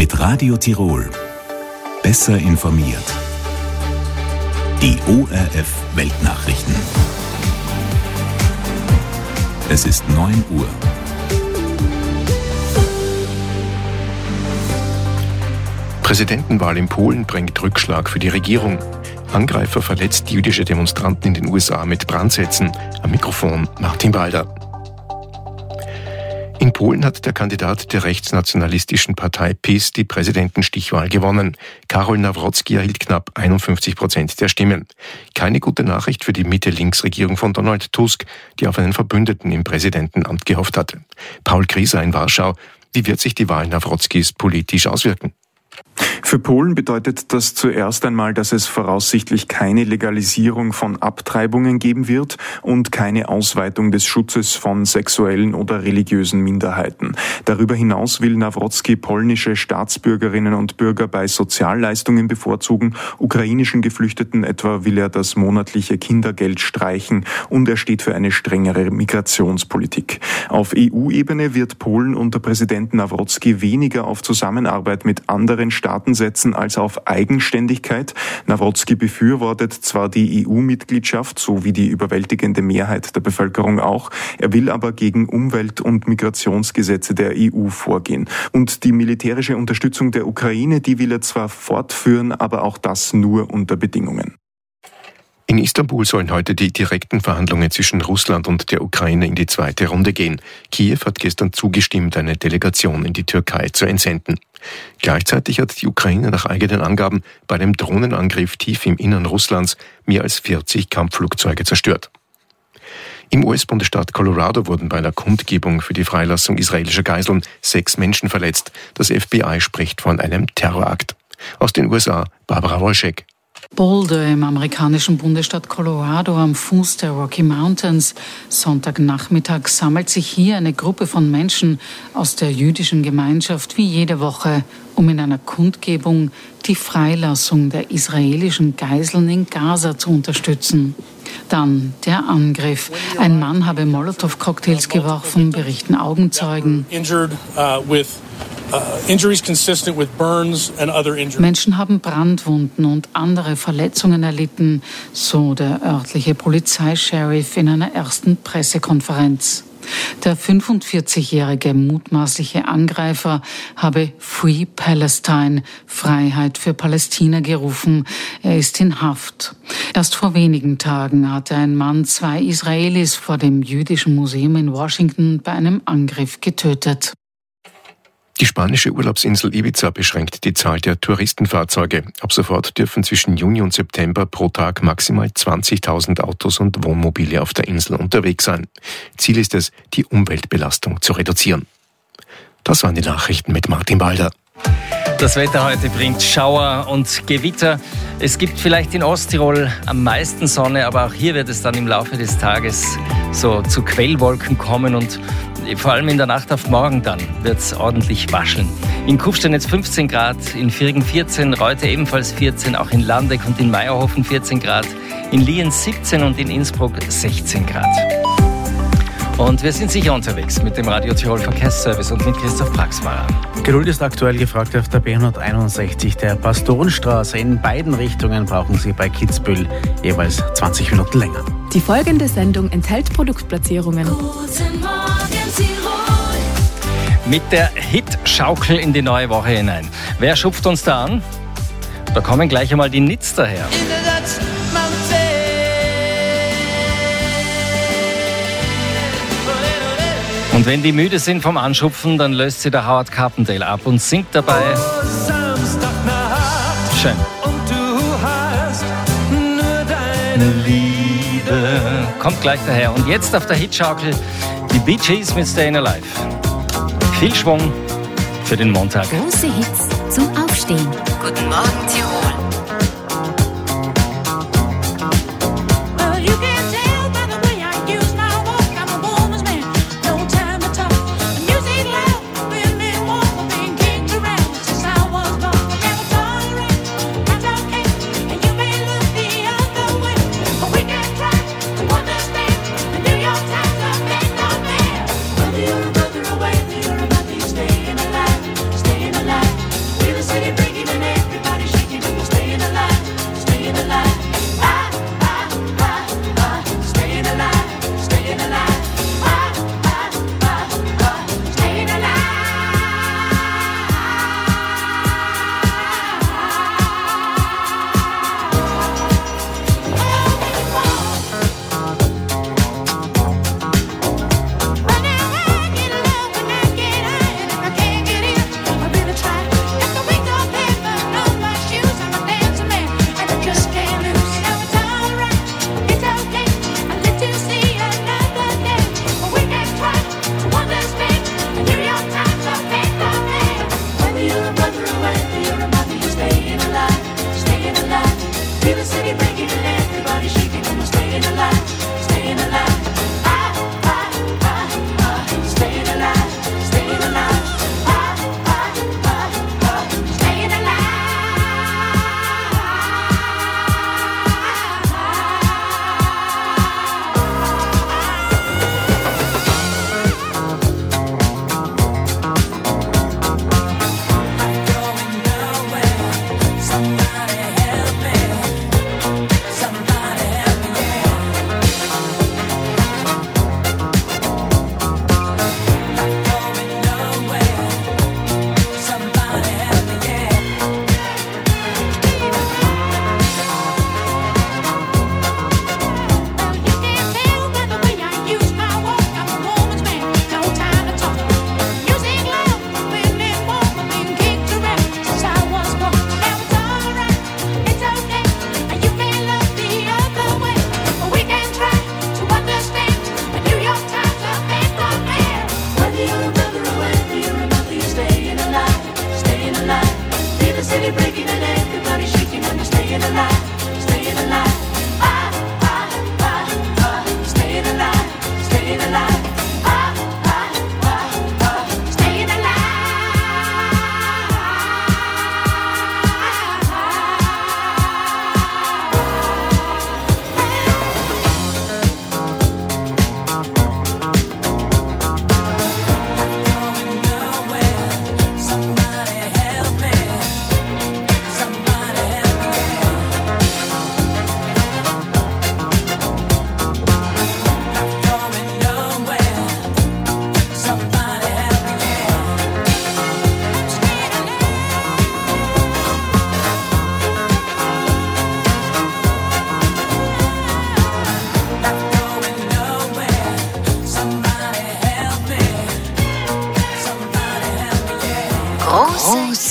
Mit Radio Tirol. Besser informiert. Die ORF Weltnachrichten. Es ist 9 Uhr. Präsidentenwahl in Polen bringt Rückschlag für die Regierung. Angreifer verletzt jüdische Demonstranten in den USA mit Brandsätzen. Am Mikrofon Martin Balder. In Polen hat der Kandidat der rechtsnationalistischen Partei PiS die Präsidentenstichwahl gewonnen. Karol Nawrocki erhielt knapp 51% der Stimmen. Keine gute Nachricht für die Mitte-Links-Regierung von Donald Tusk, die auf einen Verbündeten im Präsidentenamt gehofft hatte. Paul Krieser in Warschau. Wie wird sich die Wahl Nawrockis politisch auswirken? Für Polen bedeutet das zuerst einmal, dass es voraussichtlich keine Legalisierung von Abtreibungen geben wird und keine Ausweitung des Schutzes von sexuellen oder religiösen Minderheiten. Darüber hinaus will Nawrocki polnische Staatsbürgerinnen und Bürger bei Sozialleistungen bevorzugen, ukrainischen Geflüchteten etwa will er das monatliche Kindergeld streichen und er steht für eine strengere Migrationspolitik. Auf EU-Ebene wird Polen unter Präsident Nawrocki weniger auf Zusammenarbeit mit anderen Staaten setzen als auf Eigenständigkeit. Nawrocki befürwortet zwar die EU-Mitgliedschaft, so wie die überwältigende Mehrheit der Bevölkerung auch, er will aber gegen Umwelt- und Migrationsgesetze der EU vorgehen. Und die militärische Unterstützung der Ukraine, die will er zwar fortführen, aber auch das nur unter Bedingungen. In Istanbul sollen heute die direkten Verhandlungen zwischen Russland und der Ukraine in die zweite Runde gehen. Kiew hat gestern zugestimmt, eine Delegation in die Türkei zu entsenden. Gleichzeitig hat die Ukraine nach eigenen Angaben bei einem Drohnenangriff tief im Innern Russlands mehr als 40 Kampfflugzeuge zerstört. Im US-Bundesstaat Colorado wurden bei einer Kundgebung für die Freilassung israelischer Geiseln 6 Menschen verletzt. Das FBI spricht von einem Terrorakt. Aus den USA Barbara Wolschek. Boulder im amerikanischen Bundesstaat Colorado am Fuß der Rocky Mountains. Sonntagnachmittag sammelt sich hier eine Gruppe von Menschen aus der jüdischen Gemeinschaft wie jede Woche, um in einer Kundgebung die Freilassung der israelischen Geiseln in Gaza zu unterstützen. Dann der Angriff. Ein Mann habe Molotow-Cocktails geworfen, berichten Augenzeugen. Menschen haben Brandwunden und andere Verletzungen erlitten, so der örtliche Polizeischeriff in einer ersten Pressekonferenz. Der 45-jährige mutmaßliche Angreifer habe Free Palestine, Freiheit für Palästina, gerufen. Er ist in Haft. Erst vor wenigen Tagen hatte ein Mann 2 Israelis vor dem Jüdischen Museum in Washington bei einem Angriff getötet. Die spanische Urlaubsinsel Ibiza beschränkt die Zahl der Touristenfahrzeuge. Ab sofort dürfen zwischen Juni und September pro Tag maximal 20.000 Autos und Wohnmobile auf der Insel unterwegs sein. Ziel ist es, die Umweltbelastung zu reduzieren. Das waren die Nachrichten mit Martin Balder. Das Wetter heute bringt Schauer und Gewitter. Es gibt vielleicht in Osttirol am meisten Sonne, aber auch hier wird es dann im Laufe des Tages so zu Quellwolken kommen und vor allem in der Nacht auf morgen dann wird es ordentlich wascheln. In Kufstein jetzt 15 Grad, in Virgen 14, Reute ebenfalls 14, auch in Landeck und in Meierhofen 14 Grad, in Lienz 17 und in Innsbruck 16 Grad. Und wir sind sicher unterwegs mit dem Radio Tirol Verkehrsservice und mit Christoph Praxmacher. Geduld ist aktuell gefragt auf der B161 der Pastorenstraße. In beiden Richtungen brauchen Sie bei Kitzbühel jeweils 20 Minuten länger. Die folgende Sendung enthält Produktplatzierungen. Guten Morgen, Tirol. Mit der Hit-Schaukel in die neue Woche hinein. Wer schupft uns da an? Da kommen gleich einmal die Nits daher. Und wenn die müde sind vom Anschupfen, dann löst sie der Howard Carpendale ab und singt dabei. Schön. Und du hast nur deine Liebe. Kommt gleich daher. Und jetzt auf der Hitschaukel die Bee Gees mit Stayin' Alive. Viel Schwung für den Montag. Große Hits zum Aufstehen. Guten Morgen, Tirol. Staying alive.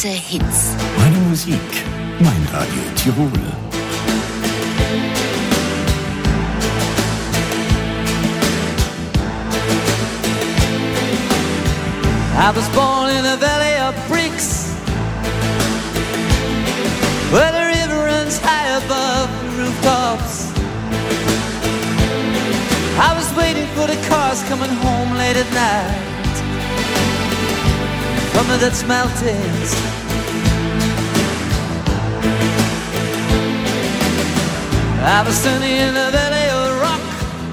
große Hits. Meine Musik, mein Radio Tirol. I was born in a valley of bricks, where the river runs high above the rooftops. I was waiting for the cars coming home late at night from the Dutch mountains. I was standing in a valley of rock,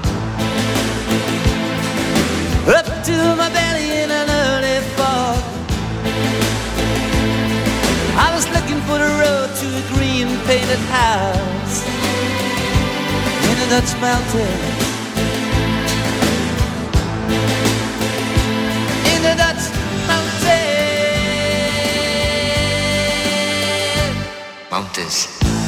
up to my belly in an early fog. I was looking for the road to a green painted house in the Dutch mountains. In the Dutch mountains.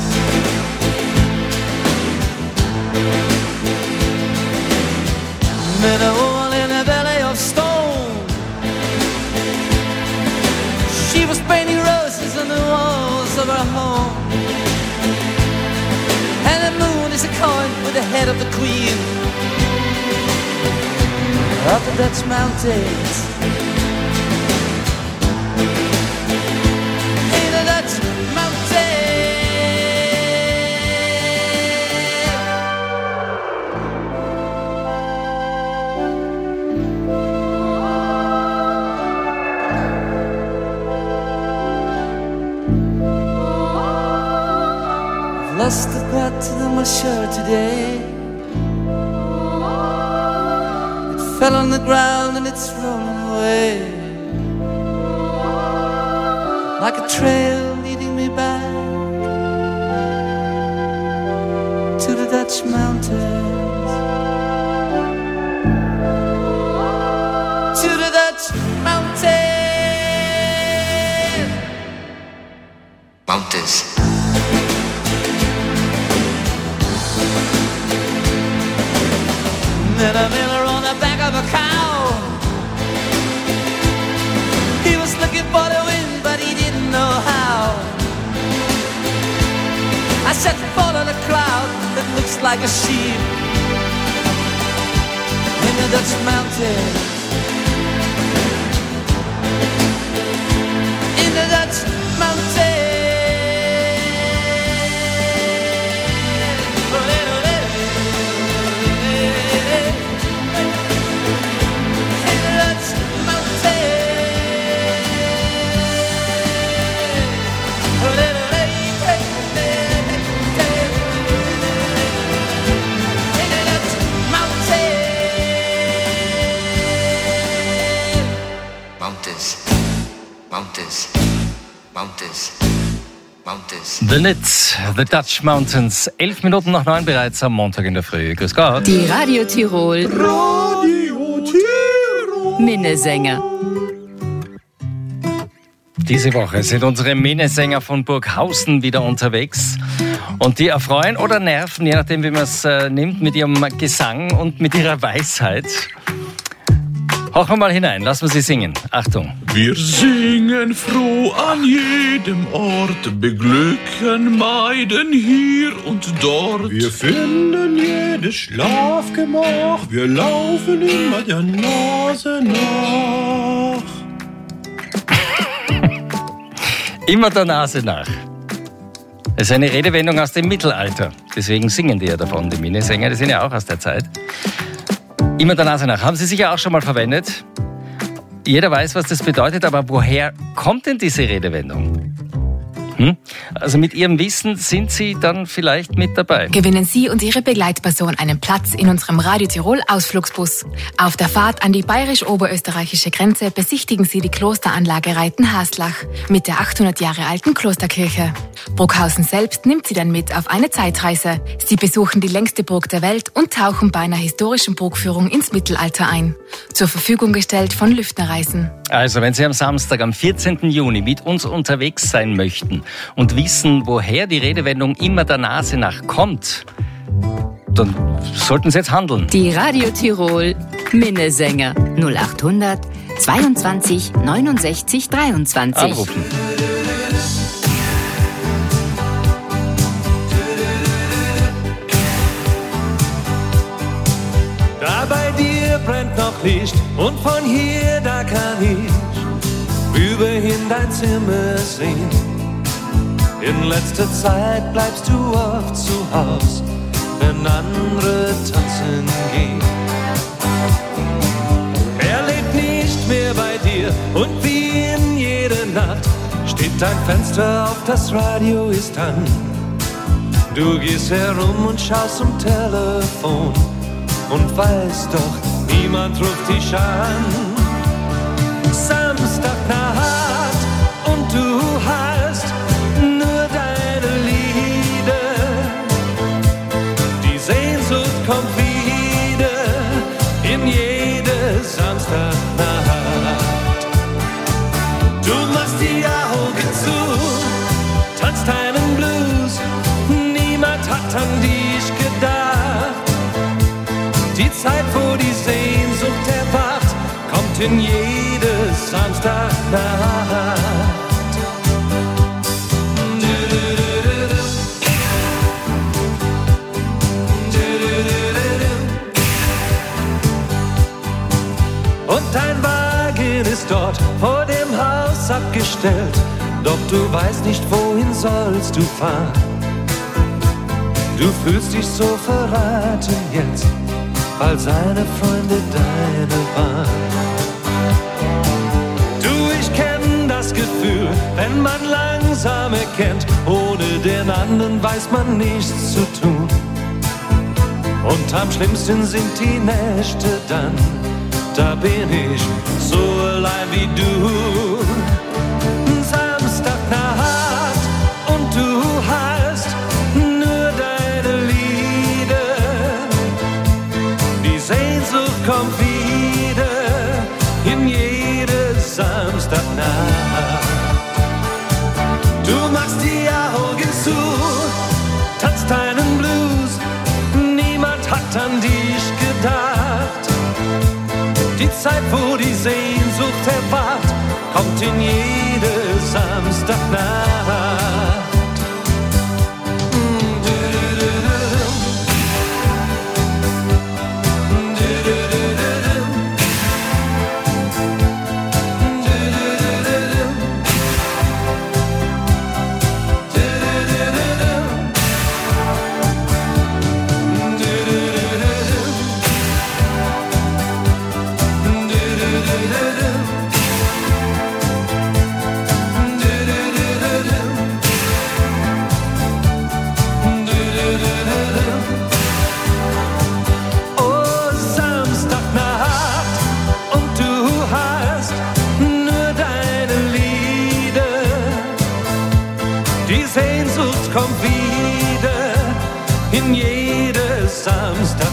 Met a woman in a belly of stone. She was painting roses on the walls of her home. And the moon is a coin with the head of the queen of the Dutch mountains. In the Dutch lost the pattern of my shirt today. It fell on the ground and it's rolling away, like a trail leading me back to the Dutch mountains. To the Dutch mountains. Met a miller on the back of a cow. He was looking for the wind, but he didn't know how. I said, follow the cloud that looks like a sheep in the Dutch mountains. In the Dutch mountains. The Nits, The Dutch Mountains. 11 Minuten nach 9 bereits am Montag in der Früh. Grüß Gott. Die Radio Tirol. Minnesänger. Diese Woche sind unsere Minnesänger von Burghausen wieder unterwegs. Und die erfreuen oder nerven, je nachdem wie man es nimmt, mit ihrem Gesang und mit ihrer Weisheit. Hauchen wir mal hinein, lassen wir sie singen. Achtung. Wir singen froh an jedem Ort, beglücken Maiden hier und dort. Wir finden jedes Schlafgemach, wir laufen immer der Nase nach. Immer der Nase nach. Das ist eine Redewendung aus dem Mittelalter. Deswegen singen die ja davon, die Minnesänger, die sind ja auch aus der Zeit. Immer der Nase nach. Haben Sie sicher auch schon mal verwendet? Jeder weiß, was das bedeutet, aber woher kommt denn diese Redewendung? Also mit Ihrem Wissen sind Sie dann vielleicht mit dabei. Gewinnen Sie und Ihre Begleitperson einen Platz in unserem Radio Tirol Ausflugsbus. Auf der Fahrt an die bayerisch-oberösterreichische Grenze besichtigen Sie die Klosteranlage Reitenhaslach mit der 800 Jahre alten Klosterkirche. Burghausen selbst nimmt Sie dann mit auf eine Zeitreise. Sie besuchen die längste Burg der Welt und tauchen bei einer historischen Burgführung ins Mittelalter ein. Zur Verfügung gestellt von Lüftner Reisen. Also, wenn Sie am Samstag, am 14. Juni mit uns unterwegs sein möchten und wissen, woher die Redewendung immer der Nase nach kommt, dann sollten Sie jetzt handeln. Die Radio Tirol Minnesänger 0800 22 69 23. Anrufen. noch Licht und von hier, da kann ich überhin dein Zimmer sehen. In letzter Zeit bleibst du oft zu Haus, wenn andere tanzen gehen. Er lebt nicht mehr bei dir und wie in jeder Nacht steht dein Fenster auf, das Radio ist an. Du gehst herum und schaust zum Telefon und weißt doch, niemand ruft dich an. Samstagnacht und du hast nur deine Lieder. Die Sehnsucht kommt wieder in jede Samstagnacht. Du machst die Augen zu, tanzt deinen Blues, niemand hat an dich gedacht. Die Zeit, wo die Sehnsucht erwacht, kommt in jede Samstagnacht. Und dein Wagen ist dort vor dem Haus abgestellt, doch du weißt nicht, wohin sollst du fahren. Du fühlst dich so verraten jetzt, weil seine Freunde deine waren. Du, ich kenn das Gefühl, wenn man langsam erkennt, ohne den anderen weiß man nichts zu tun. Und am schlimmsten sind die Nächte dann, da bin ich so allein wie du. Samstagnacht und du hast nur deine Lieder. Die Sehnsucht kommt wieder in jede Samstagnacht. Du machst die Augen zu, tanzt deinen Blues, niemand hat an dich gedacht. Die Zeit, wo die Sehnsucht erwacht, kommt in jede Samstagnacht. Kommt wieder in jede Samstagnacht.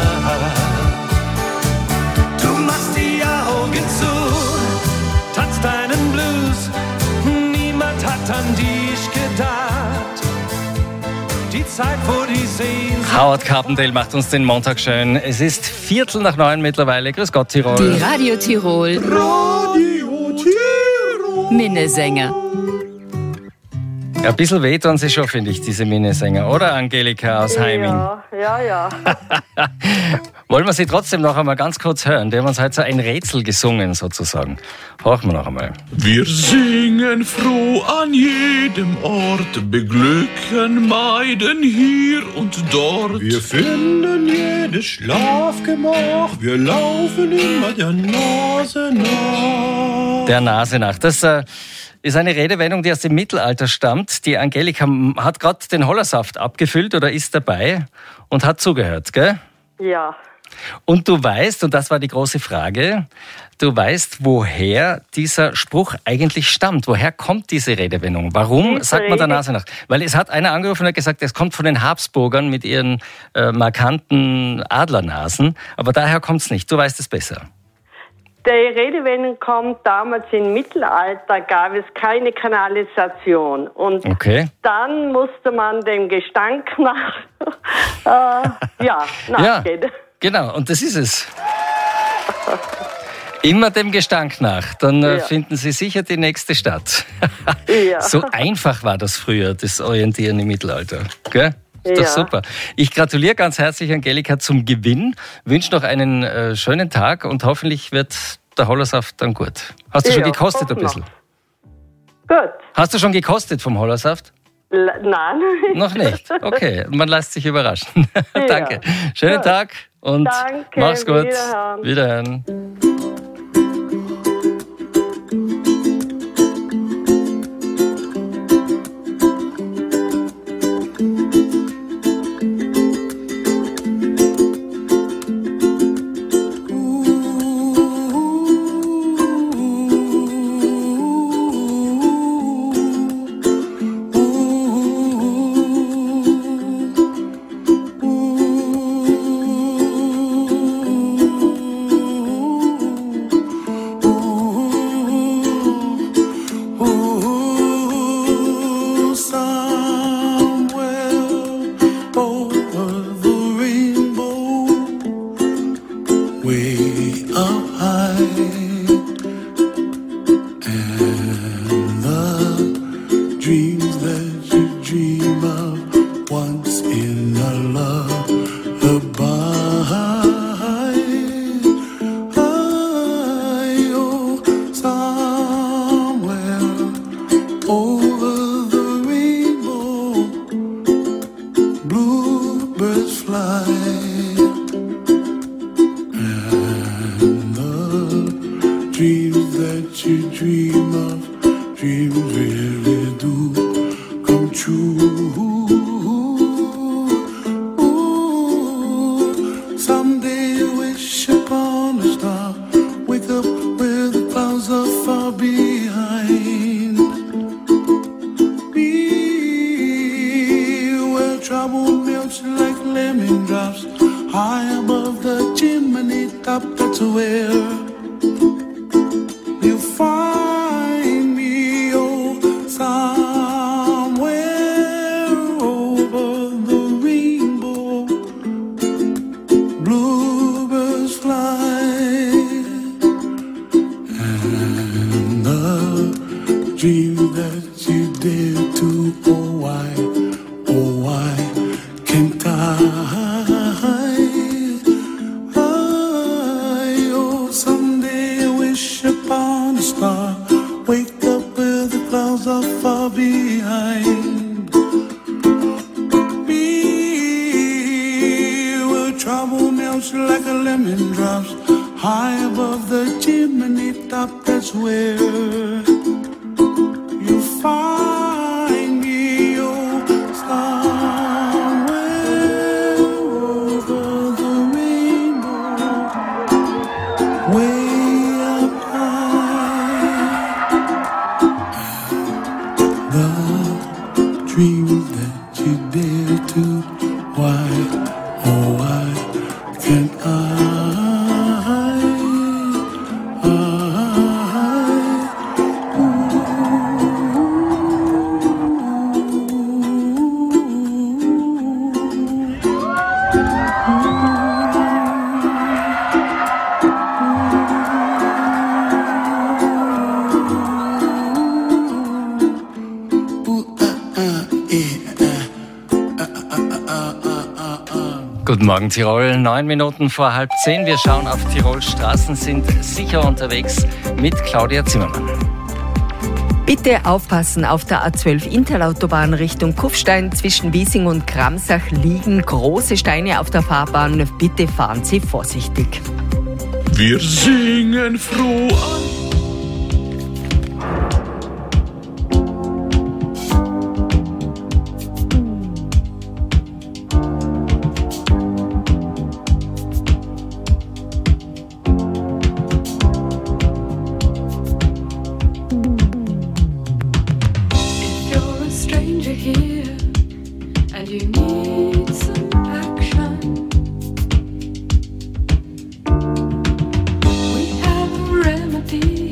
Du machst die Augen zu, tanzt deinen Blues, niemand hat an dich gedacht. Die Zeit, wo die Sehnsucht... Howard Carpendale macht uns den Montag schön. Es ist 8:45 mittlerweile. Grüß Gott, Tirol. Die Radio Tirol. Radio Tirol. Minnesänger. Ja, ein bisschen weh tun sie schon, finde ich, diese Minnesänger, oder Angelika aus Heiming? Ja. Wollen wir sie trotzdem noch einmal ganz kurz hören? Die haben uns heute so ein Rätsel gesungen, sozusagen. Horchen wir noch einmal. Wir singen froh an jedem Ort, beglücken Maiden hier und dort. Wir finden jedes Schlafgemach, wir laufen immer der Nase nach. Der Nase nach. Das ist eine Redewendung, die aus dem Mittelalter stammt. Die Angelika hat gerade den Hollersaft abgefüllt oder ist dabei und hat zugehört, gell? Ja. Und du weißt, und das war die große Frage, du weißt, woher dieser Spruch eigentlich stammt. Woher kommt diese Redewendung? Warum sagt man der Nase nach? Weil es hat einer angerufen und hat gesagt, es kommt von den Habsburgern mit ihren markanten Adlernasen. Aber daher kommt es nicht. Du weißt es besser. Die Redewendung kommt, damals im Mittelalter gab es keine Kanalisation. Und dann musste man dem Gestank nachgehen. Ja, genau, und das ist es. Immer dem Gestank nach, dann finden Sie sicher die nächste Stadt. Ja. So einfach war das früher, das Orientieren im Mittelalter. Gell? Ist doch super. Ich gratuliere ganz herzlich Angelika zum Gewinn, wünsche noch einen schönen Tag und hoffentlich wird der Hollersaft dann gut. Hast du schon gekostet ein bisschen? Gut. Hast du schon gekostet vom Hollersaft? Nein. Noch nicht? Okay, man lässt sich überraschen. Danke. Schönen Tag und mach's gut. Wiederhören. Guten Morgen Tirol, 9 Minuten vor 9:30. Wir schauen auf Tirols Straßen, sind sicher unterwegs mit Claudia Zimmermann. Bitte aufpassen, auf der A12 Interlautobahn Richtung Kufstein zwischen Wiesing und Gramsach liegen große Steine auf der Fahrbahn. Bitte fahren Sie vorsichtig. Wir singen froh an. remedy.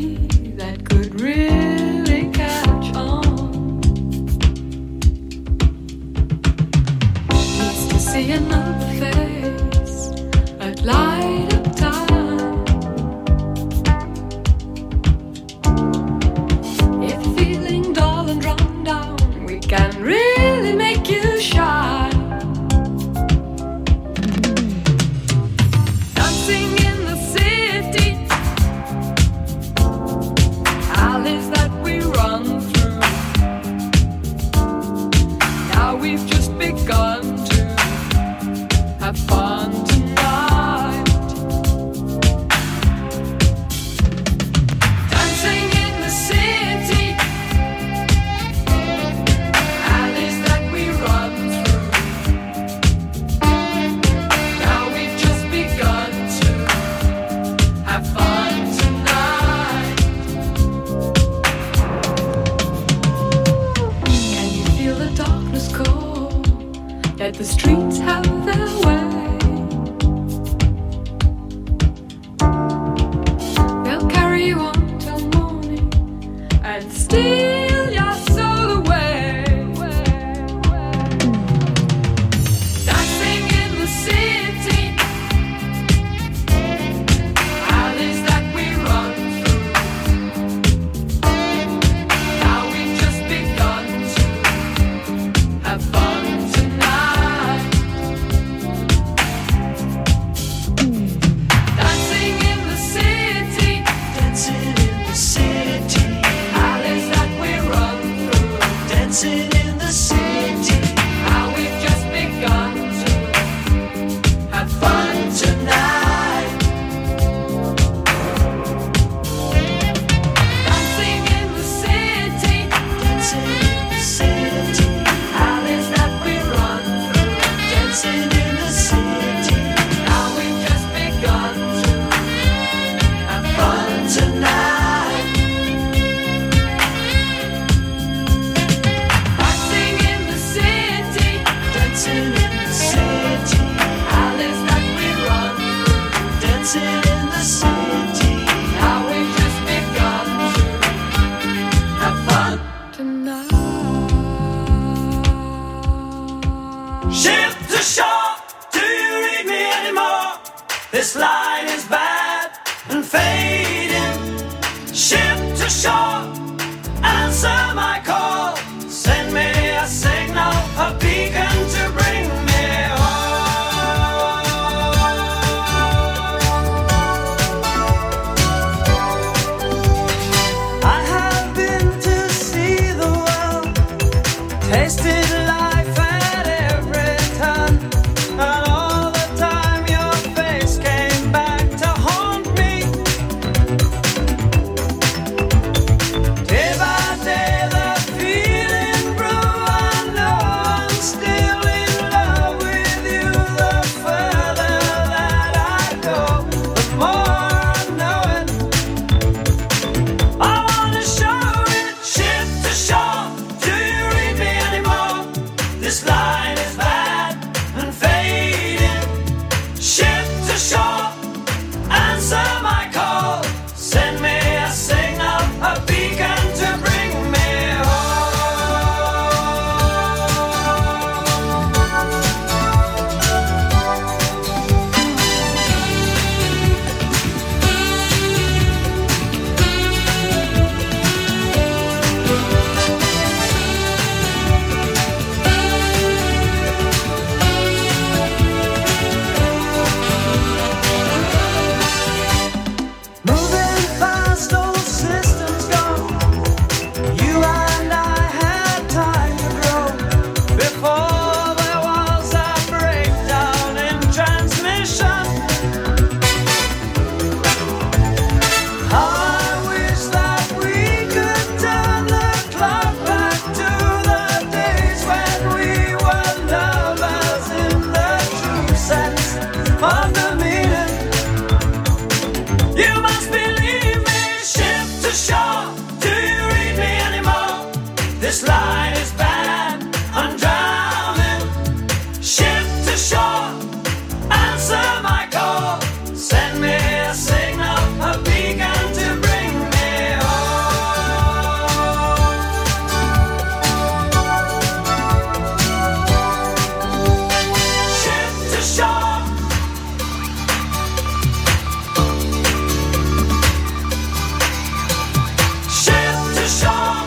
This line is bad and fading. Ship to shore, answer my call. Send me a signal, a beacon to bring me home. I have been to see the world, tasted life at every turn, and all the time your face came back to haunt me. Day by day the feeling grew, I know I'm still in love with you. The further that I go, the more I know it. I wanna show it. Ship to shore, do you read me anymore? This line is bad and fading. Ship to shore, answer my call. Send me a signal, a beacon to bring me moving fast, old systems gone. You and I had time to grow before there was a breakdown in transmission. How I wish that we could turn the clock back to the days when we were lovers in the true sense of the meaning. You must believe me. Ship to shore, do you read me anymore? This line is bad, I'm drowning. Ship to shore, answer my call. Send me a signal, a beacon to bring me home. Ship to shore. Ship to shore.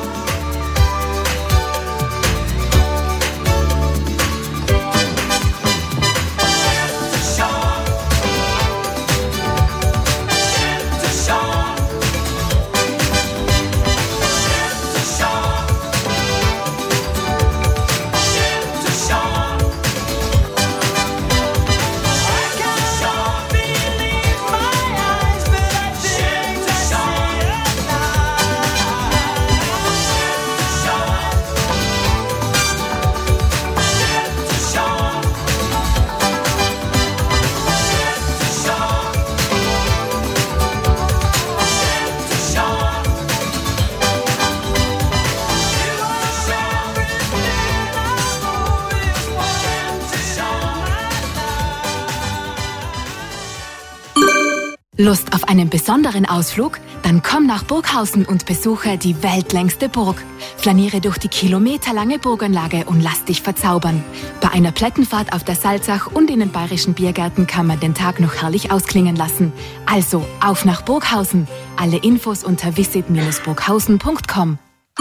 Lust auf einen besonderen Ausflug? Dann komm nach Burghausen und besuche die weltlängste Burg. Flaniere durch die kilometerlange Burganlage und lass dich verzaubern. Bei einer Plättenfahrt auf der Salzach und in den bayerischen Biergärten kann man den Tag noch herrlich ausklingen lassen. Also auf nach Burghausen. Alle Infos unter visit-burghausen.com.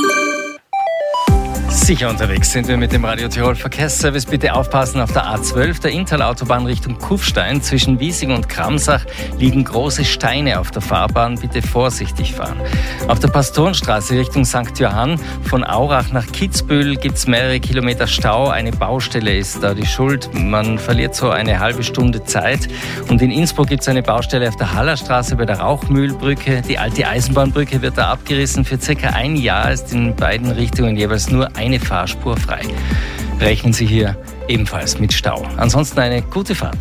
Sicher unterwegs sind wir mit dem Radio Tirol Verkehrsservice. Bitte aufpassen auf der A12, der Interlautobahn Richtung Kufstein. Zwischen Wiesing und Kramsach liegen große Steine auf der Fahrbahn. Bitte vorsichtig fahren. Auf der Pastorenstraße Richtung St. Johann von Aurach nach Kitzbühel gibt es mehrere Kilometer Stau. Eine Baustelle ist da die Schuld. Man verliert so eine halbe Stunde Zeit. Und in Innsbruck gibt es eine Baustelle auf der Hallerstraße bei der Rauchmühlbrücke. Die alte Eisenbahnbrücke wird da abgerissen. Für circa ein Jahr ist in beiden Richtungen jeweils nur eine Fahrspur frei. Rechnen Sie hier ebenfalls mit Stau. Ansonsten eine gute Fahrt.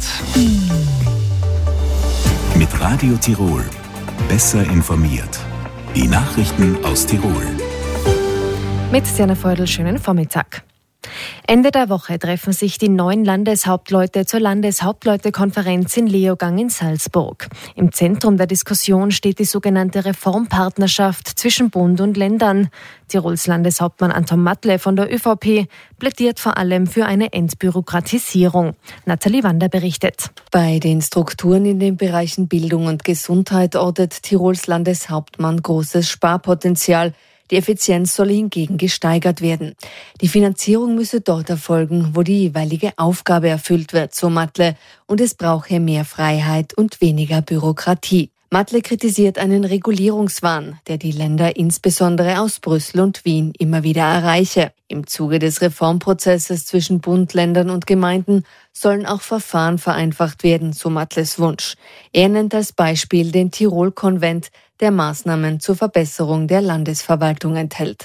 Mit Radio Tirol. Besser informiert. Die Nachrichten aus Tirol. Mit Sienna Feudel, schönen Vormittag. Ende der Woche treffen sich die 9 Landeshauptleute zur Landeshauptleutekonferenz in Leogang in Salzburg. Im Zentrum der Diskussion steht die sogenannte Reformpartnerschaft zwischen Bund und Ländern. Tirols Landeshauptmann Anton Matle von der ÖVP plädiert vor allem für eine Entbürokratisierung. Nathalie Wander berichtet. Bei den Strukturen in den Bereichen Bildung und Gesundheit ortet Tirols Landeshauptmann großes Sparpotenzial. Die Effizienz solle hingegen gesteigert werden. Die Finanzierung müsse dort erfolgen, wo die jeweilige Aufgabe erfüllt wird, so Matle, und es brauche mehr Freiheit und weniger Bürokratie. Matle kritisiert einen Regulierungswahn, der die Länder insbesondere aus Brüssel und Wien immer wieder erreiche. Im Zuge des Reformprozesses zwischen Bund, Ländern und Gemeinden sollen auch Verfahren vereinfacht werden, so Matles Wunsch. Er nennt als Beispiel den Tirol-Konvent, der Maßnahmen zur Verbesserung der Landesverwaltung enthält.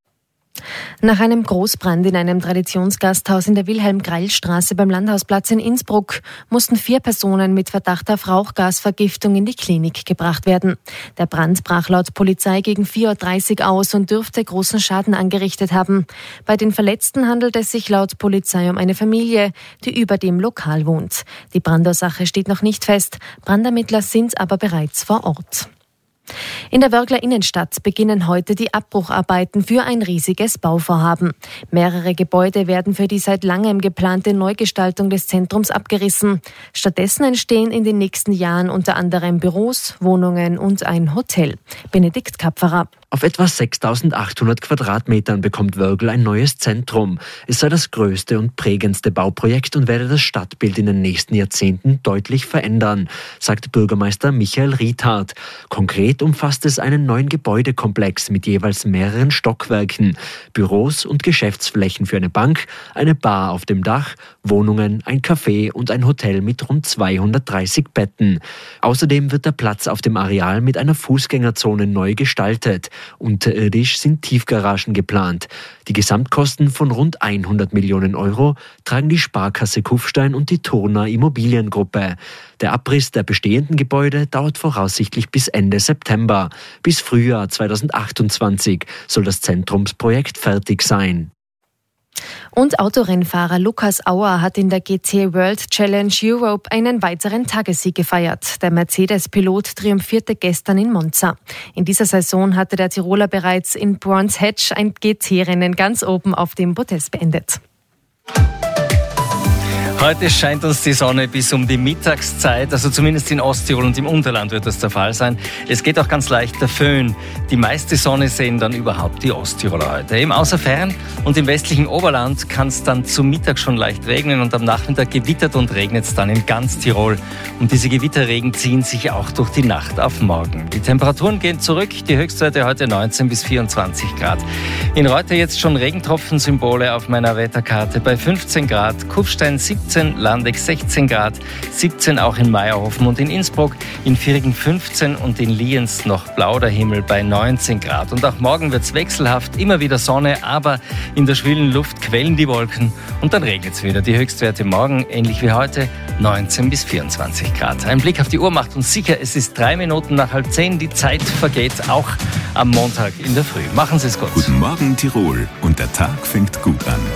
Nach einem Großbrand in einem Traditionsgasthaus in der Wilhelm-Greil-Straße beim Landhausplatz in Innsbruck mussten 4 Personen mit Verdacht auf Rauchgasvergiftung in die Klinik gebracht werden. Der Brand brach laut Polizei gegen 4:30 Uhr aus und dürfte großen Schaden angerichtet haben. Bei den Verletzten handelt es sich laut Polizei um eine Familie, die über dem Lokal wohnt. Die Brandursache steht noch nicht fest, Brandermittler sind aber bereits vor Ort. In der Wörgler Innenstadt beginnen heute die Abbrucharbeiten für ein riesiges Bauvorhaben. Mehrere Gebäude werden für die seit langem geplante Neugestaltung des Zentrums abgerissen. Stattdessen entstehen in den nächsten Jahren unter anderem Büros, Wohnungen und ein Hotel. Benedikt Kapferer. Auf etwa 6.800 Quadratmetern bekommt Wörgl ein neues Zentrum. Es sei das größte und prägendste Bauprojekt und werde das Stadtbild in den nächsten Jahrzehnten deutlich verändern, sagt Bürgermeister Michael Riethardt. Konkret umfasst es einen neuen Gebäudekomplex mit jeweils mehreren Stockwerken, Büros und Geschäftsflächen für eine Bank, eine Bar auf dem Dach, Wohnungen, ein Café und ein Hotel mit rund 230 Betten. Außerdem wird der Platz auf dem Areal mit einer Fußgängerzone neu gestaltet. Unterirdisch sind Tiefgaragen geplant. Die Gesamtkosten von rund 100 Millionen Euro tragen die Sparkasse Kufstein und die Turner Immobiliengruppe. Der Abriss der bestehenden Gebäude dauert voraussichtlich bis Ende September. Bis Frühjahr 2028 soll das Zentrumsprojekt fertig sein. Und Autorennfahrer Lukas Auer hat in der GT World Challenge Europe einen weiteren Tagessieg gefeiert. Der Mercedes-Pilot triumphierte gestern in Monza. In dieser Saison hatte der Tiroler bereits in Brands Hatch ein GT-Rennen ganz oben auf dem Podest beendet. Heute scheint uns die Sonne bis um die Mittagszeit, also zumindest in Osttirol und im Unterland wird das der Fall sein. Es geht auch ganz leicht der Föhn. Die meiste Sonne sehen dann überhaupt die Osttiroler heute. Im Außerfern und im westlichen Oberland kann es dann zum Mittag schon leicht regnen und am Nachmittag gewittert und regnet es dann in ganz Tirol. Und diese Gewitterregen ziehen sich auch durch die Nacht auf morgen. Die Temperaturen gehen zurück, die Höchstwerte heute 19 bis 24 Grad. In Reuter jetzt schon Regentropfensymbole auf meiner Wetterkarte bei 15 Grad, Kufstein 17, Landeck 16 Grad, 17 auch in Meierhofen und in Innsbruck, in Virigen 15 und in Lienz noch blau der Himmel bei 19 Grad. Und auch morgen wird es wechselhaft, immer wieder Sonne, aber in der schwülen Luft quellen die Wolken und dann regnet es wieder. Die Höchstwerte morgen, ähnlich wie heute, 19 bis 24 Grad. Ein Blick auf die Uhr macht uns sicher, es ist 3 Minuten nach 9:30. Die Zeit vergeht auch am Montag in der Früh. Machen Sie es gut. Guten Morgen Tirol und der Tag fängt gut an.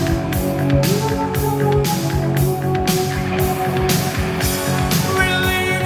Relieve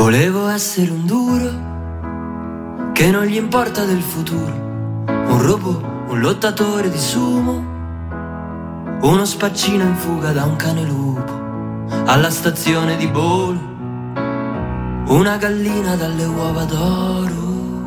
Volevo essere un duro che non gli importa del futuro, un robot, un lottatore di sumo, uno spaccino in fuga da un cane lupo alla stazione di Bolo, una gallina dalle uova d'oro.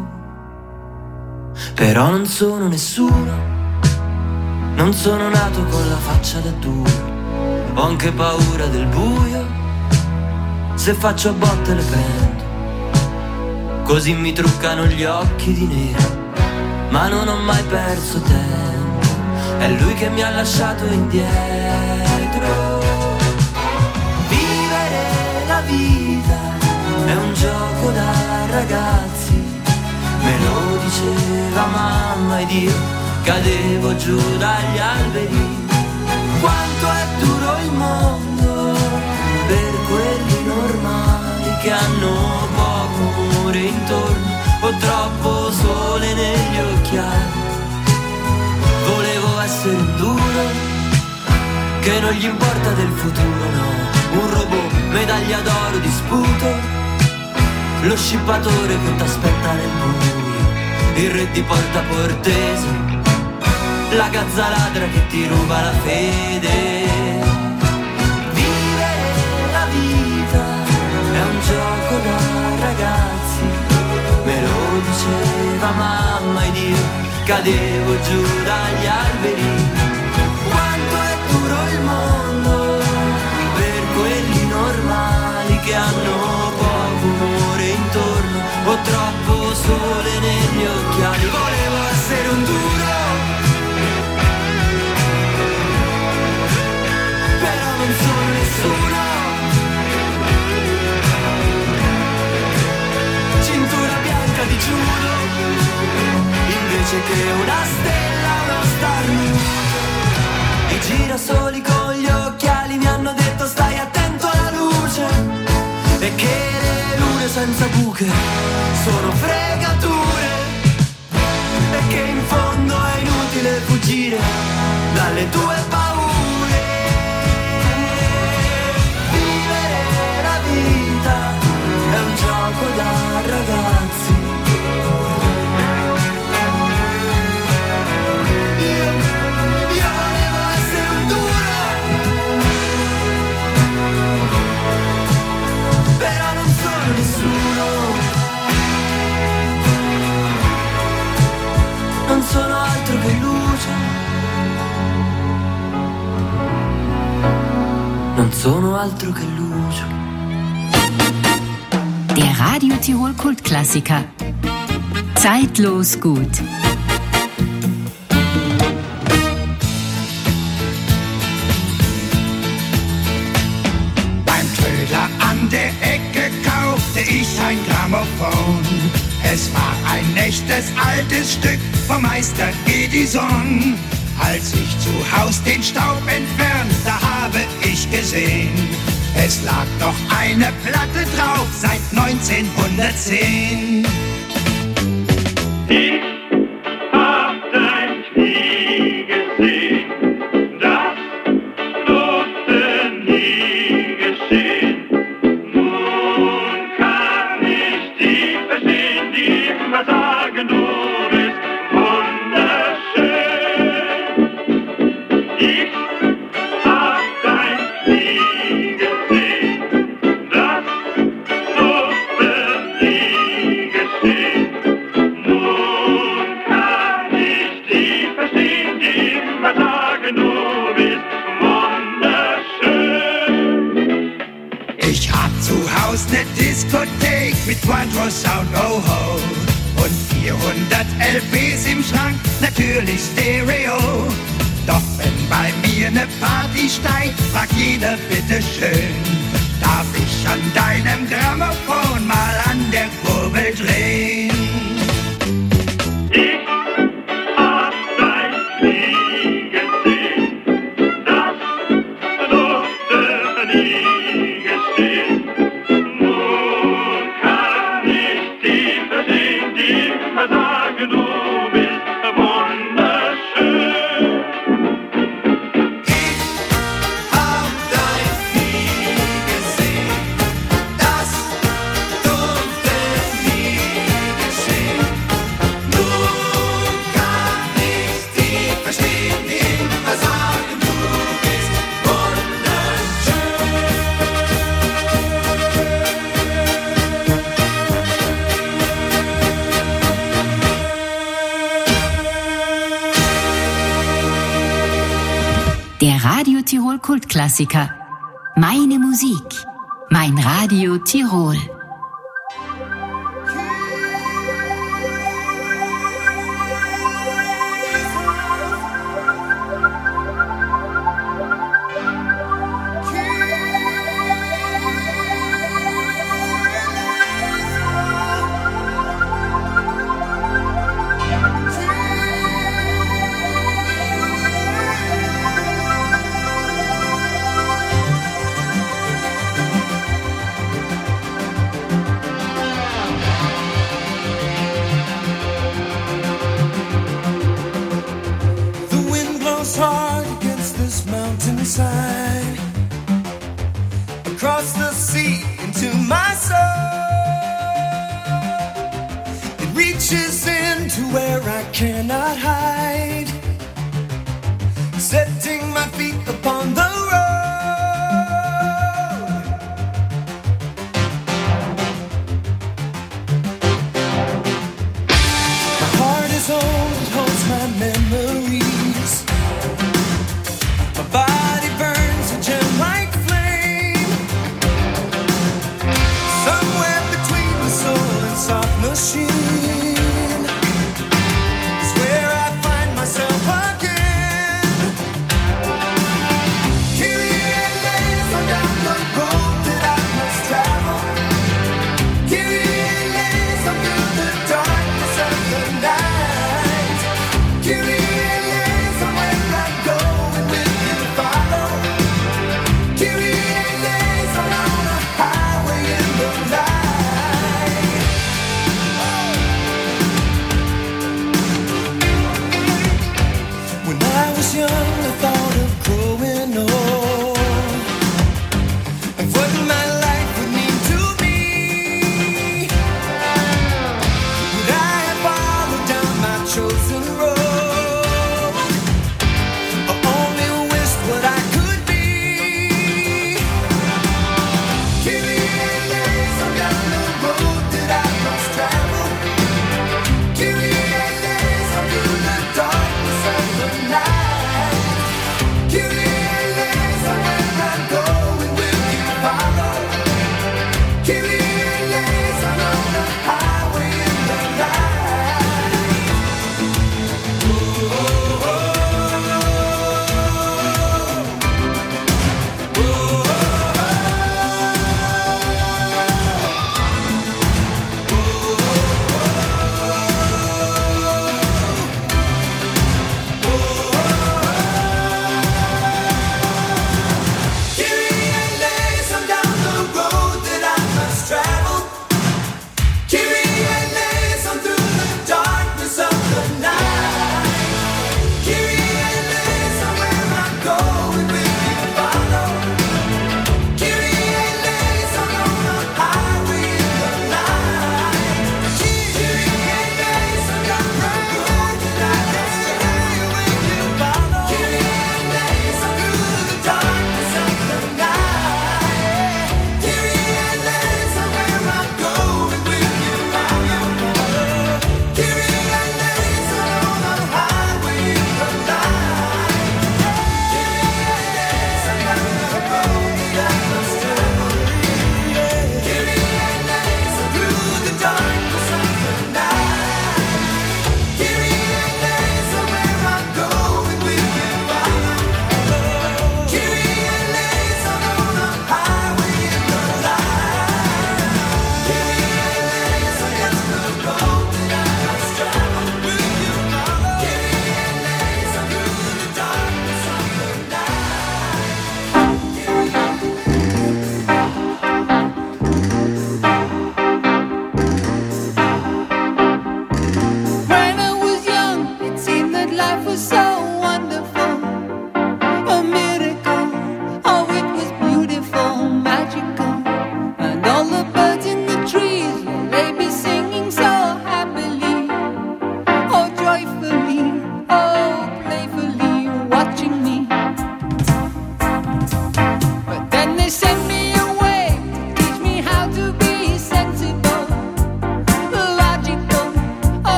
Però non sono nessuno, non sono nato con la faccia da duro, ho anche paura del buio, se faccio a botte le prendo, così mi truccano gli occhi di nero, ma non ho mai perso tempo, è lui che mi ha lasciato indietro. Vivere la vita è un gioco da ragazzi, me lo diceva mamma ed io cadevo giù dagli alberi. Quanto è duro il mondo per quelli normali che hanno poco amore intorno o troppo sole negli occhiali. Volevo essere un duro che non gli importa del futuro, no, un robot, medaglia d'oro di sputo, lo scippatore che t'aspetta nel buio, il re di Porta Portese, la gazza ladra che ti ruba la fede. Vivere la vita è un gioco da ragazzi, me lo diceva mamma ed io cadevo giù dagli alberi. Quanto è duro il mondo per quelli normali che hanno poco amore intorno o troppo sole negli occhiali. Volevo essere un duro, però non sono nessuno. Cintura bianca di judo invece che una stella, uno starnuto. I girasoli con gli occhiali mi hanno detto stai attento alla luce e che le lune senza buche sono fregature e che in fondo è inutile fuggire dalle tue paure. Vivere la vita è un gioco da ragazzi. Io volevo essere un duro, però non sono nessuno, non sono altro che luce, non sono altro che luce. Der Radio Tirol Kultklassiker. Zeitlos gut. Beim Trödler an der Ecke kaufte ich ein Grammophon. Es war ein echtes altes Stück vom Meister Edison. Als ich zu Haus den Staub entfernte, habe ich gesehen, es lag noch eine Platte drauf seit 1910. Ich hab dein Knie gesehen, das durfte nie geschehen. Nun kann ich dich verstehen, die immer sagen, du bist wunderschön. Ich hab dein Knie gesehen, das durfte nie geschehen. Nun kann ich dich verstehen, die immer sagen, du bist wunderschön. Ich hab zu Haus ne Diskothek mit Quattro Sound, oh ho. Und 400 LPs im Schrank, natürlich Stereo. Doch wenn bei mir ne Party steigt, fragt jeder bitteschön, darf ich an deinem Grammophon mal an der Kurbel drehen? Ich hab dein Knie gesehen, das durfte nie geschehen. Nun kann ich dich verstehen, die immer sagen, du bist wunderschön. Hab dein Knie gesehen, das Der Radio Tirol Kultklassiker. Meine Musik. Mein Radio Tirol. Across the sea into my soul, it reaches into where I cannot hide, setting my feet upon the road. My heart is old, it holds my memories. My body burns a gem like soft machine is where I find myself again. Here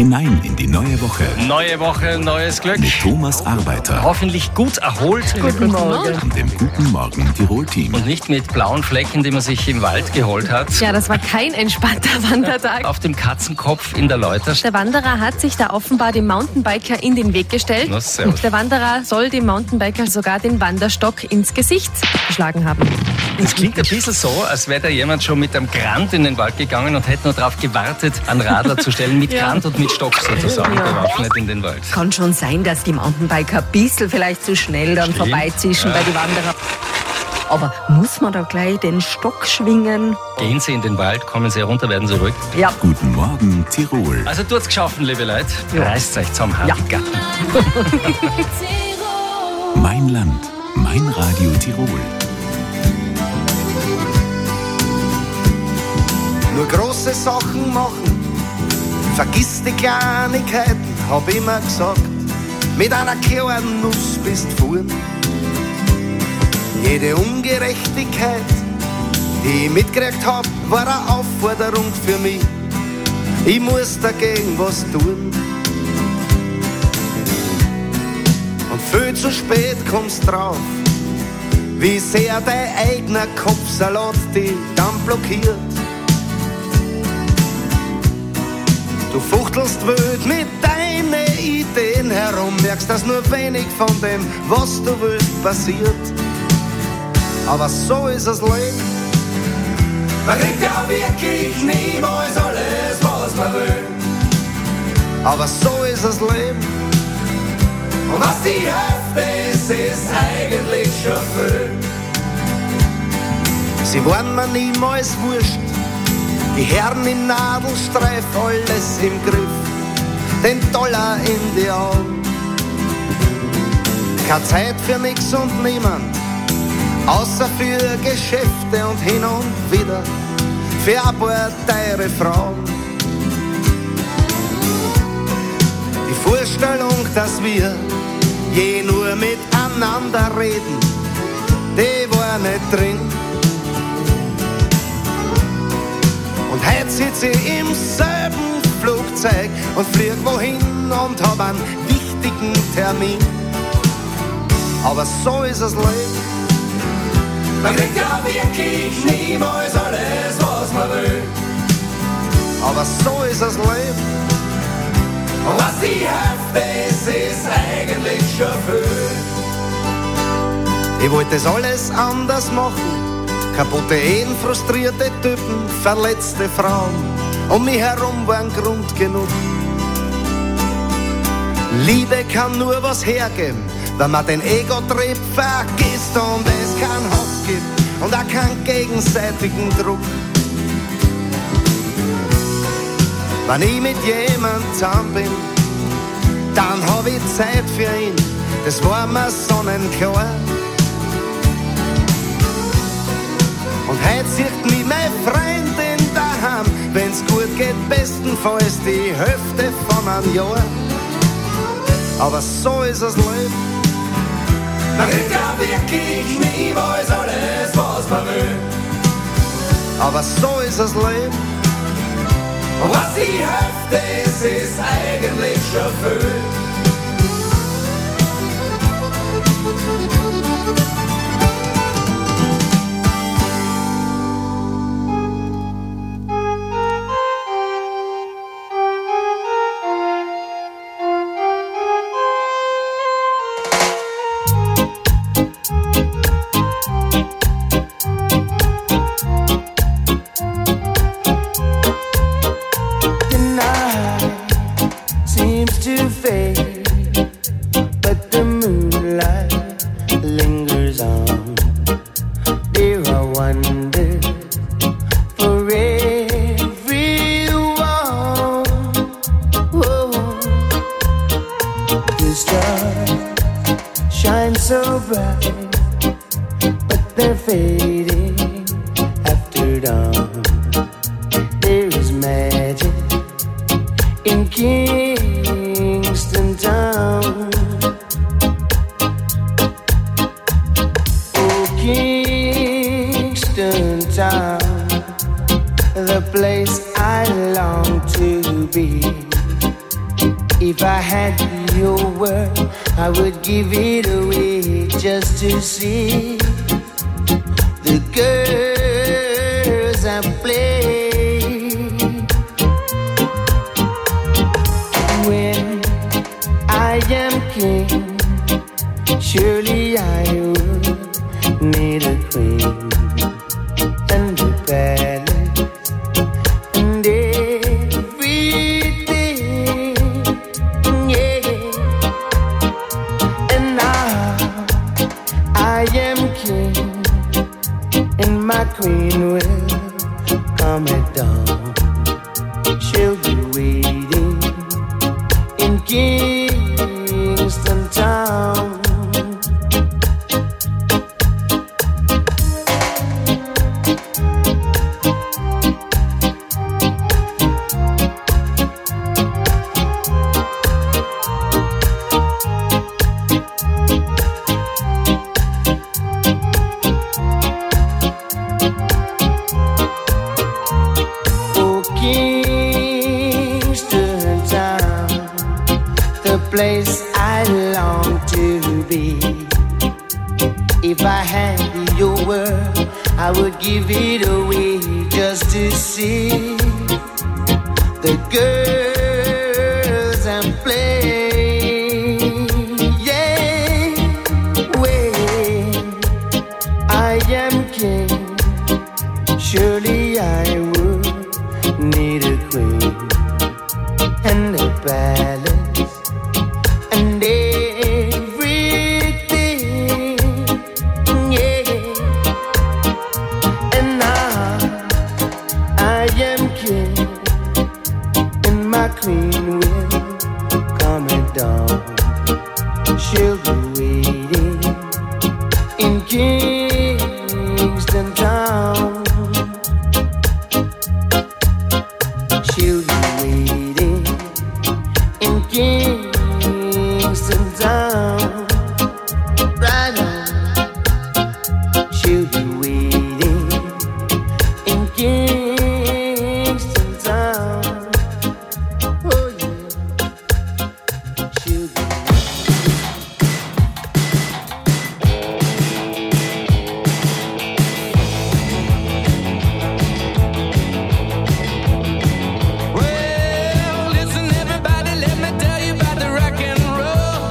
Hinein in die neue Woche. Neue Woche, neues Glück. Mit Thomas Arbeiter. Hoffentlich gut erholt. Guten Morgen. Und dem Guten Morgen Tirol-Team. Und nicht mit blauen Flecken, die man sich im Wald geholt hat. Ja, das war kein entspannter Wandertag. Auf dem Katzenkopf in der Leuterstadt. Der Wanderer hat sich da offenbar dem Mountainbiker in den Weg gestellt. Na, servus. Der Wanderer soll dem Mountainbiker sogar den Wanderstock ins Gesicht geschlagen haben. Das klingt ein bisschen so, als wäre da jemand schon mit einem Grant in den Wald gegangen und hätte nur darauf gewartet, einen Radler zu stellen mit Grant und mit Stock sozusagen. Der warf nicht in den Wald. Kann schon sein, dass die Mountainbiker ein bisschen vielleicht zu schnell dann vorbeizischen bei den Wanderer. Aber muss man da gleich den Stock schwingen? Gehen Sie in den Wald, kommen Sie herunter, werden Sie ruhig. Ja. Guten Morgen, Tirol. Also tut's geschaffen, liebe Leute. Reißt euch zum Hartgarten. Mein Land, mein Radio Tirol. Nur große Sachen machen, vergiss die Kleinigkeiten, hab immer gesagt. Mit einer kleinen Nuss bist vorn. Jede Ungerechtigkeit, die ich mitgekriegt hab, war eine Aufforderung für mich. Ich muss dagegen was tun. Und viel zu spät kommst drauf, wie sehr dein eigener Kopfsalat dich dann blockiert. Du fuchtelst wild mit deinen Ideen herum, merkst, dass nur wenig von dem, was du willst, passiert. Aber so ist das Leben. Man kriegt ja wirklich niemals alles, was man will. Aber so ist das Leben. Und was die Hälfte ist eigentlich schon viel. Sie waren mir niemals wurscht. Die Herren im Nadelstreif, alles im Griff, den Dollar in die Augen. Keine Zeit für nix und niemand, außer für Geschäfte und hin und wieder für ein paar teure Frauen. Die Vorstellung, dass wir je nur miteinander reden, die war nicht drin. Und heute sitze ich im selben Flugzeug und flieg wohin und hab einen wichtigen Termin. Aber so ist das Leben. Man kriegt ja wirklich niemals alles, was man will. Aber so ist das Leben. Und was die Hälfte ist eigentlich schon viel. Ich wollte das alles anders machen. Kaputte Ehen, frustrierte Typen, verletzte Frauen. Um mich herum waren Grund genug. Liebe kann nur was hergeben, wenn man den Ego-Trip vergisst und es keinen Hass gibt und auch keinen gegenseitigen Druck. Wenn ich mit jemandem zusammen bin, dann hab ich Zeit für ihn, das war mir sonnenklar. Und heute sieht mich meine Freundin daheim, wenn's gut geht, bestenfalls die Hälfte von einem Jahr. Aber so ist das Leben. Man kriegt ja wirklich niemals alles, was man will. Aber so ist das Leben. Und was die Hälfte ist eigentlich schon viel. If I had your word, I would give it away just to see the girls I play. When I am king, surely I would need a queen and a palace and everything, yeah. And now I am king, and my queen will come at dawn. She'll be waiting in Kingston Town. Place I long to be. If I had your word, I would give it away just to see the girls and play. Yeah, when I am king, surely I would need a queen and a palace and everything, yeah. And now I am king, and my queen will come at dawn. She'll be waiting in Kingston Town. She'll be waiting in Kingston Town, right on. She'll be waiting in Kingston Town. Oh yeah, she'll be. Well, listen everybody, let me tell you about the rock and roll.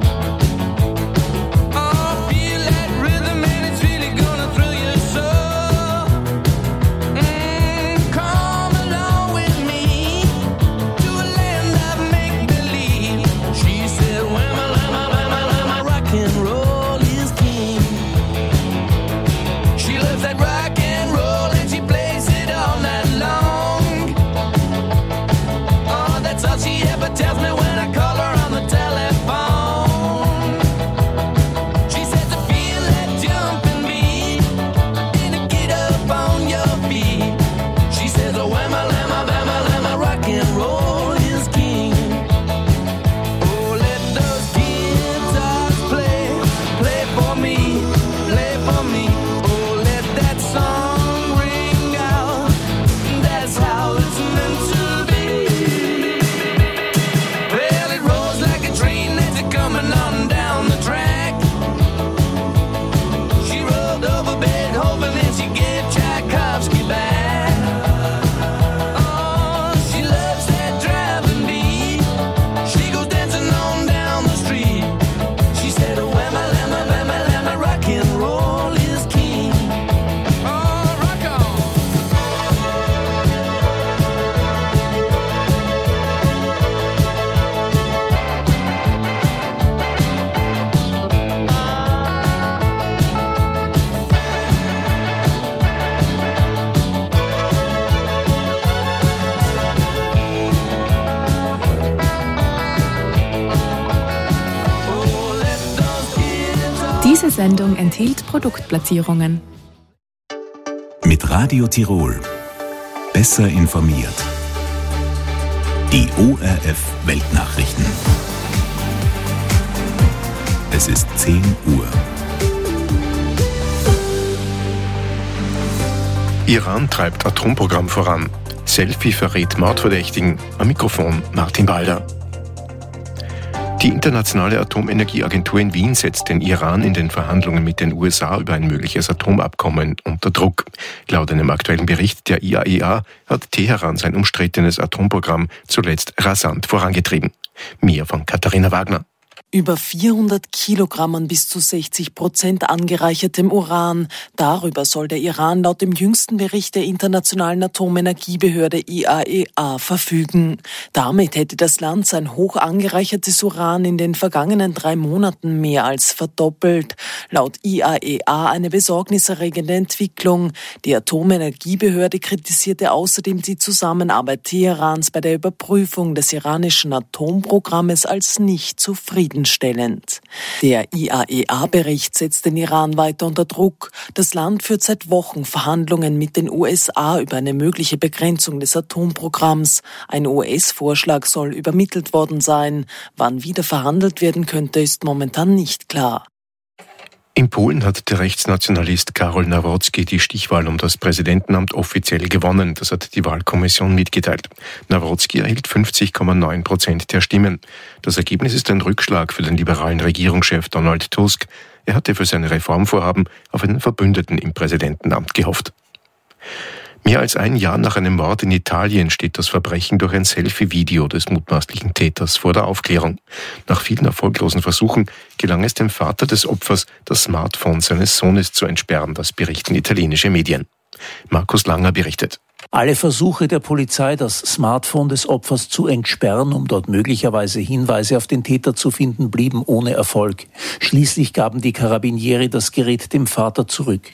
Oh, feel that rhythm and it's really gonna thrill your soul. Come along with me to a land of make-believe. She said, whamma, lamma, lamma, lamma, rock and roll is king. She loves that rock and roll and she plays it all night long. Oh, that's all she ever tells me when I call her on the telephone. She says I feel that jumping beat, and to get up on your feet. She says, oh, whamma, lamma, lamma, lamma, rock and roll is king. Oh, let those guitars play, play for me, play for me. Oh, let that song ring out, that's how it's meant to be. Well, it rolls like a train that's coming on down the track. She rolled over Beethoven and she gave Tchaikovsky back. Oh, she loves that driving beat. She goes dancing on down the street. She said, oh, whamma, lamma, lamma, lamma, rock and roll is king. Oh, rock on. Diese Sendung enthielt Produktplatzierungen. Mit Radio Tirol. Besser informiert. Die ORF Weltnachrichten. Es ist 10 Uhr. Iran treibt Atomprogramm voran. Selfie verrät Mordverdächtigen. Am Mikrofon Martin Balder. Die Internationale Atomenergieagentur in Wien setzt den Iran in den Verhandlungen mit den USA über ein mögliches Atomabkommen unter Druck. Laut einem aktuellen Bericht der IAEA hat Teheran sein umstrittenes Atomprogramm zuletzt rasant vorangetrieben. Mehr von Katharina Wagner. Über 400 Kilogramm an bis zu 60% angereichertem Uran. Darüber soll der Iran laut dem jüngsten Bericht der Internationalen Atomenergiebehörde IAEA verfügen. Damit hätte das Land sein hoch angereichertes Uran in den vergangenen 3 Monaten mehr als verdoppelt. Laut IAEA eine besorgniserregende Entwicklung. Die Atomenergiebehörde kritisierte außerdem die Zusammenarbeit Teherans bei der Überprüfung des iranischen Atomprogrammes als nicht zufriedenstellend. Der IAEA-Bericht setzt den Iran weiter unter Druck. Das Land führt seit Wochen Verhandlungen mit den USA über eine mögliche Begrenzung des Atomprogramms. Ein US-Vorschlag soll übermittelt worden sein. Wann wieder verhandelt werden könnte, ist momentan nicht klar. In Polen hat der Rechtsnationalist Karol Nawrocki die Stichwahl um das Präsidentenamt offiziell gewonnen. Das hat die Wahlkommission mitgeteilt. Nawrocki erhielt 50,9% der Stimmen. Das Ergebnis ist ein Rückschlag für den liberalen Regierungschef Donald Tusk. Er hatte für seine Reformvorhaben auf einen Verbündeten im Präsidentenamt gehofft. Mehr als ein Jahr nach einem Mord in Italien steht das Verbrechen durch ein Selfie-Video des mutmaßlichen Täters vor der Aufklärung. Nach vielen erfolglosen Versuchen gelang es dem Vater des Opfers, das Smartphone seines Sohnes zu entsperren, das berichten italienische Medien. Markus Langer berichtet. Alle Versuche der Polizei, das Smartphone des Opfers zu entsperren, um dort möglicherweise Hinweise auf den Täter zu finden, blieben ohne Erfolg. Schließlich gaben die Carabinieri das Gerät dem Vater zurück.